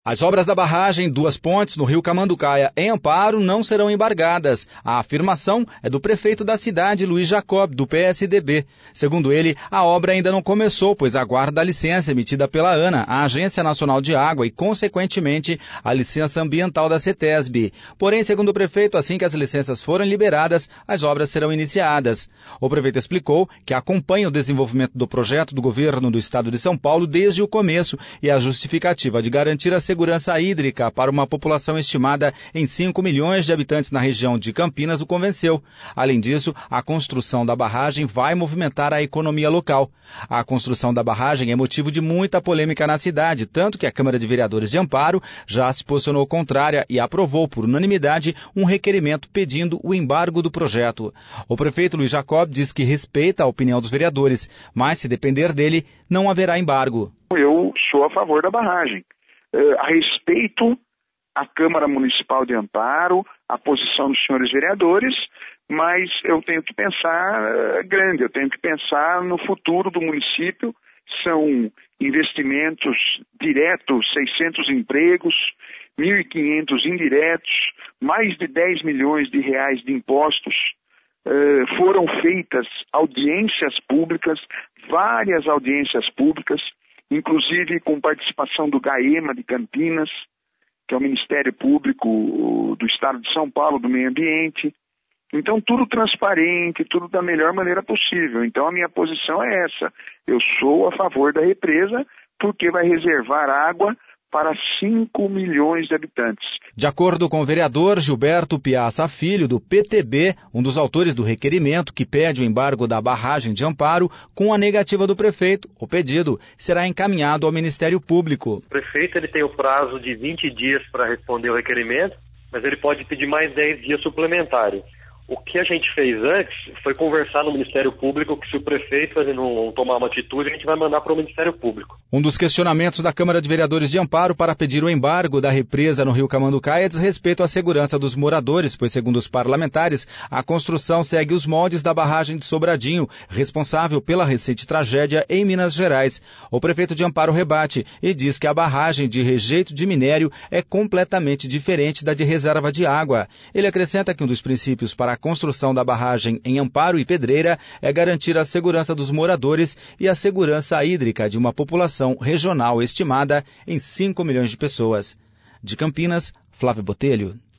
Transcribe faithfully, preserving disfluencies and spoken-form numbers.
As obras da barragem Duas Pontes, no rio Camanducaia, em Amparo, não serão embargadas. A afirmação é do prefeito da cidade, Luiz Jacob, do P S D B. Segundo ele, a obra ainda não começou, pois aguarda a licença emitida pela ANA, a Agência Nacional de Água, e, consequentemente, a licença ambiental da CETESB. Porém, segundo o prefeito, assim que as licenças forem liberadas, as obras serão iniciadas. O prefeito explicou que acompanha o desenvolvimento do projeto do governo do estado de São Paulo desde o começo e a justificativa de garantir a segurança hídrica para uma população estimada em cinco milhões de habitantes na região de Campinas o convenceu. Além disso, a construção da barragem vai movimentar a economia local. A construção da barragem é motivo de muita polêmica na cidade, tanto que a Câmara de Vereadores de Amparo já se posicionou contrária e aprovou por unanimidade um requerimento pedindo o embargo do projeto. O prefeito Luiz Jacob diz que respeita a opinião dos vereadores, mas se depender dele, não haverá embargo. Eu sou a favor da barragem. Uh, a respeito à Câmara Municipal de Amparo, a posição dos senhores vereadores, mas eu tenho que pensar uh, grande, eu tenho que pensar no futuro do município. São investimentos diretos, seiscentos empregos, mil e quinhentos indiretos, mais de dez milhões de reais de impostos. Uh, foram feitas audiências públicas, várias audiências públicas, inclusive com participação do GAEMA de Campinas, que é o Ministério Público do Estado de São Paulo, do Meio Ambiente. Então, tudo transparente, tudo da melhor maneira possível. Então, a minha posição é essa. Eu sou a favor da represa, porque vai reservar água para cinco milhões de habitantes. De acordo com o vereador Gilberto Piazza Filho, do P T B, um dos autores do requerimento que pede o embargo da barragem de Amparo, com a negativa do prefeito, o pedido será encaminhado ao Ministério Público. O prefeito ele tem o prazo de vinte dias para responder o requerimento, mas ele pode pedir mais dez dias suplementares. O que a gente fez antes foi conversar no Ministério Público que se o prefeito ele não tomar uma atitude, a gente vai mandar para o Ministério Público. Um dos questionamentos da Câmara de Vereadores de Amparo para pedir o embargo da represa no rio Camanducaia diz respeito à segurança dos moradores, pois, segundo os parlamentares, a construção segue os moldes da barragem de Sobradinho, responsável pela recente tragédia em Minas Gerais. O prefeito de Amparo rebate e diz que a barragem de rejeito de minério é completamente diferente da de reserva de água. Ele acrescenta que um dos princípios para a construção da barragem em Amparo e Pedreira é garantir a segurança dos moradores e a segurança hídrica de uma população regional estimada em cinco milhões de pessoas. De Campinas, Flávio Botelho.